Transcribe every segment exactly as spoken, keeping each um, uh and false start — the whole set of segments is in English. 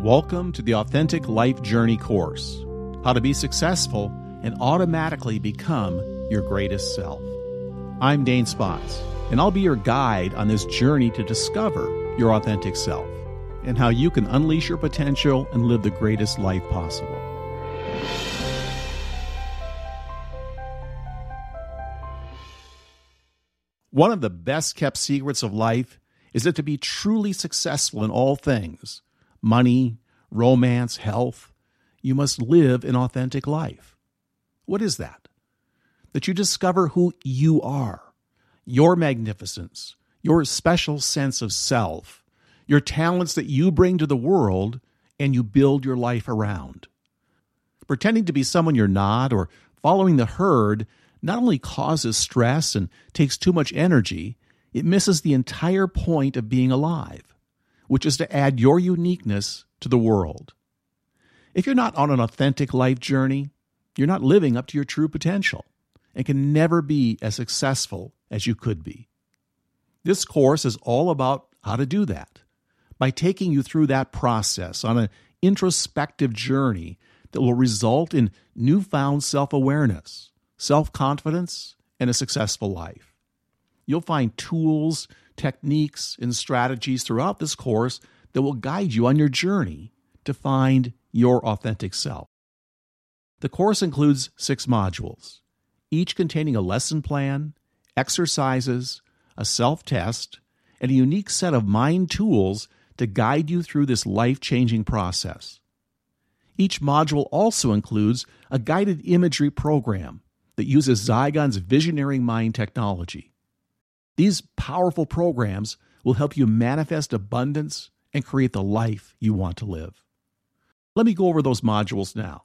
Welcome to the Authentic Life Journey course, how to be successful and automatically become your greatest self. I'm Dane Spots, and I'll be your guide on this journey to discover your authentic self and how you can unleash your potential and live the greatest life possible. One of the best kept secrets of life is that to be truly successful in all things, money, romance, health, you must live an authentic life. What is that? That you discover who you are, your magnificence, your special sense of self, your talents that you bring to the world, and you build your life around. Pretending to be someone you're not or following the herd not only causes stress and takes too much energy, it misses the entire point of being alive, which is to add your uniqueness to the world. If you're not on an authentic life journey, you're not living up to your true potential and can never be as successful as you could be. This course is all about how to do that, by taking you through that process on an introspective journey that will result in newfound self-awareness, self-confidence, and a successful life. You'll find tools, techniques, and strategies throughout this course that will guide you on your journey to find your authentic self. The course includes six modules, each containing a lesson plan, exercises, a self-test, and a unique set of mind tools to guide you through this life-changing process. Each module also includes a guided imagery program that uses Zygon's visionary mind technology. These powerful programs will help you manifest abundance and create the life you want to live. Let me go over those modules now.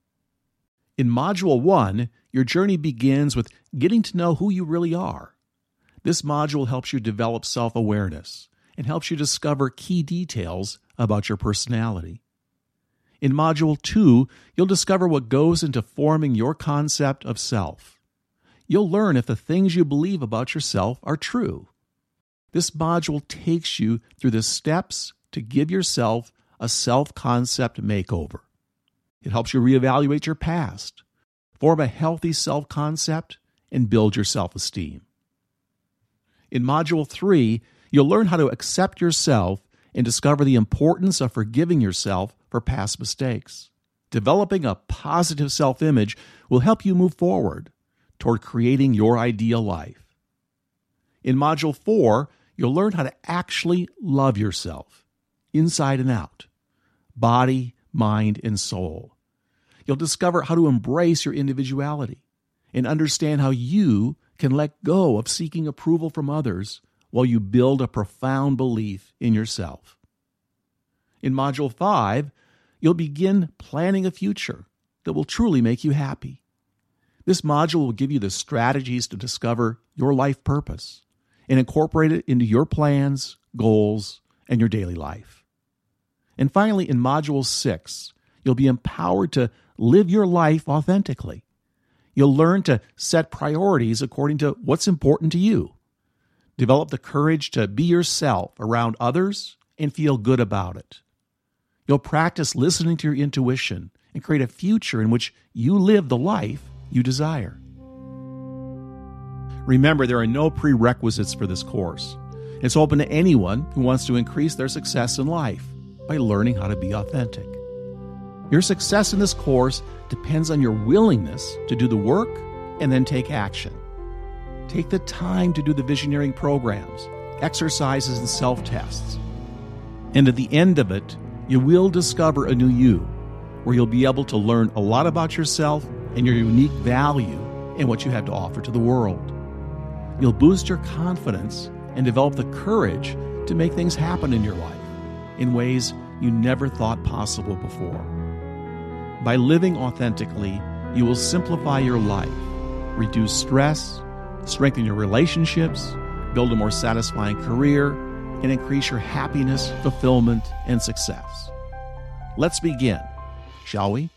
In Module one, your journey begins with getting to know who you really are. This module helps you develop self-awareness and helps you discover key details about your personality. In Module two, you'll discover what goes into forming your concept of self. You'll learn if the things you believe about yourself are true. This module takes you through the steps to give yourself a self-concept makeover. It helps you reevaluate your past, form a healthy self-concept, and build your self-esteem. In Module three, you'll learn how to accept yourself and discover the importance of forgiving yourself for past mistakes. Developing a positive self-image will help you move forward toward creating your ideal life. In Module four, you'll learn how to actually love yourself, inside and out, body, mind, and soul. You'll discover how to embrace your individuality and understand how you can let go of seeking approval from others while you build a profound belief in yourself. In Module five, you'll begin planning a future that will truly make you happy. This module will give you the strategies to discover your life purpose and incorporate it into your plans, goals, and your daily life. And finally, in Module six, you'll be empowered to live your life authentically. You'll learn to set priorities according to what's important to you. Develop the courage to be yourself around others and feel good about it. You'll practice listening to your intuition and create a future in which you live the life you desire. Remember, there are no prerequisites for this course. It's open to anyone who wants to increase their success in life by learning how to be authentic. Your success in this course depends on your willingness to do the work and then take action. Take the time to do the visioneering programs, exercises, and self-tests. And at the end of it, you will discover a new you, where you'll be able to learn a lot about yourself and your unique value and what you have to offer to the world. You'll boost your confidence and develop the courage to make things happen in your life in ways you never thought possible before. By living authentically, you will simplify your life, reduce stress, strengthen your relationships, build a more satisfying career, and increase your happiness, fulfillment, and success. Let's begin, shall we?